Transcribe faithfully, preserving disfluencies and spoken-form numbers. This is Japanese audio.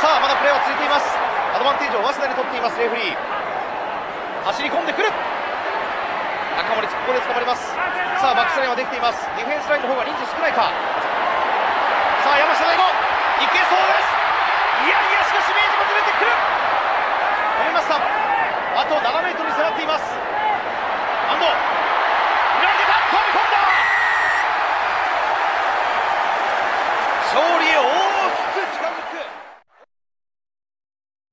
さあまだプレーは続いています。アドバンテージを早稲田に取っていますレフリー。走り込んでくる。中森ここで捕まります。さあバックスラインはできています。ディフェンスラインの方が人数少ないか。さあ山下大吾いけそうです。いやいやしかし明治もずれてくる。止めました。あとななメートルに迫っています。安藤裏に出た飛び込んだ。